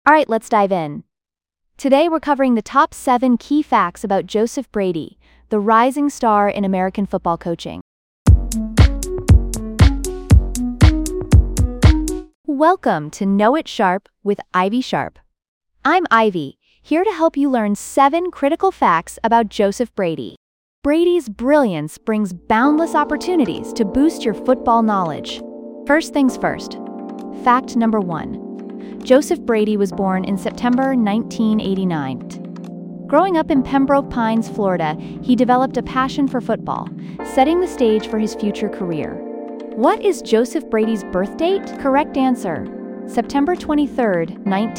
Alright, let's dive in. Today we're covering the top 7 key facts about Joseph Brady, the rising star in American football coaching. Welcome to Know It Sharp with Ivy Sharp. I'm Ivy, here to help you learn 7 critical facts about Joseph Brady. Brady's brilliance brings boundless opportunities to boost your football knowledge. First things first. Fact number 1. Joseph Brady was born in September 1989. Growing up in Pembroke Pines, Florida, he developed a passion for football, setting the stage for his future career. What is Joseph Brady's birth date? Correct answer: September 23,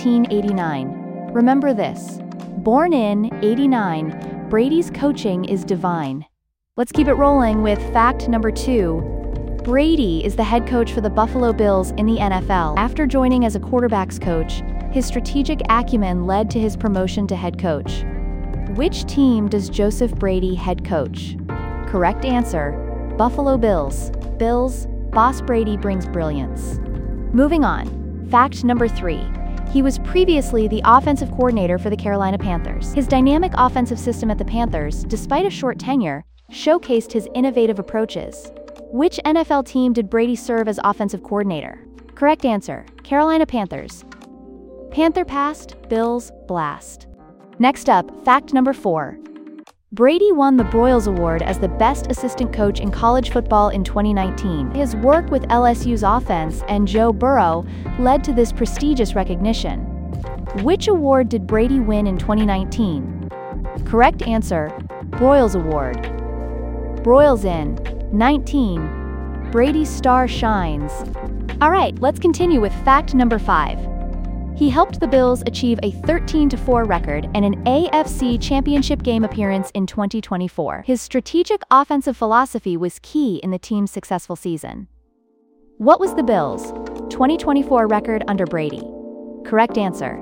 1989. Remember this. Born in '89, Brady's coaching is divine. Let's keep it rolling with fact number 2. Brady is the head coach for the Buffalo Bills in the NFL. After joining as a quarterbacks coach, his strategic acumen led to his promotion to head coach. Which team does Joseph Brady head coach? Correct answer: Buffalo Bills. Bills, Boss Brady brings brilliance. Moving on. Fact number 3. He was previously the offensive coordinator for the Carolina Panthers. His dynamic offensive system at the Panthers, despite a short tenure, showcased his innovative approaches. Which NFL team did Brady serve as offensive coordinator? Correct answer: Carolina Panthers. Panther past, Bills blast. Next up, fact number 4. Brady won the Broyles Award as the best assistant coach in college football in 2019. His work with LSU's offense and Joe Burrow led to this prestigious recognition. Which award did Brady win in 2019? Correct answer: Broyles Award. Broyles in 19. Brady's star shines. Alright, let's continue with fact number 5. He helped the Bills achieve a 13-4 record and an AFC Championship game appearance in 2024. His strategic offensive philosophy was key in the team's successful season. What was the Bills' 2024 record under Brady? Correct answer: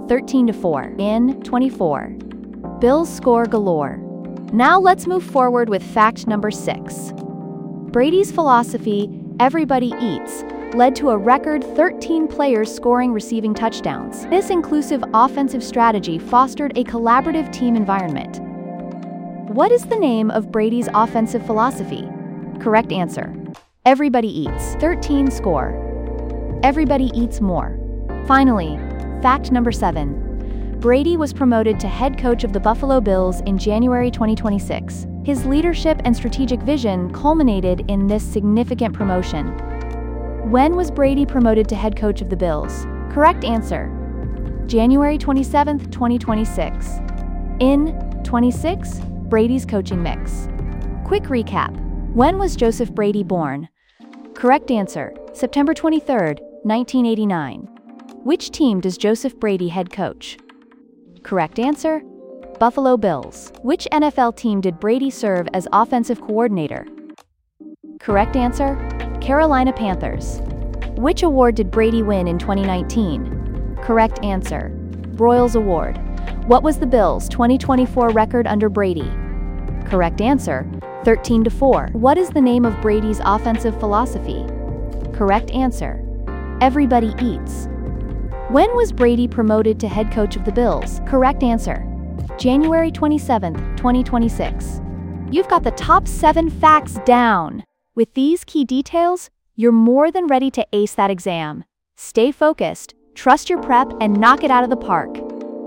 13-4 in 24. Bills score galore. Now let's move forward with fact number 6. Brady's philosophy, everybody eats, led to a record 13 players scoring receiving touchdowns. This inclusive offensive strategy fostered a collaborative team environment. What is the name of Brady's offensive philosophy? Correct answer: everybody eats. 13 score. Everybody eats more. Finally, fact number 7. Brady was promoted to head coach of the Buffalo Bills in January 2026. His leadership and strategic vision culminated in this significant promotion. When was Brady promoted to head coach of the Bills? Correct answer: January 27, 2026. In 26, Brady's coaching mix. Quick recap. When was Joseph Brady born? Correct answer: September 23, 1989. Which team does Joseph Brady head coach? Correct answer: Buffalo Bills. Which NFL team did Brady serve as offensive coordinator? Correct answer: Carolina Panthers. Which award did Brady win in 2019? Correct answer: Broyles Award. What was the Bills' 2024 record under Brady? Correct answer: 13-4. What is the name of Brady's offensive philosophy? Correct answer: everybody eats. When was Brady promoted to head coach of the Bills? Correct answer: January 27, 2026. You've got the top 7 facts down. With these key details, you're more than ready to ace that exam. Stay focused, trust your prep, and knock it out of the park.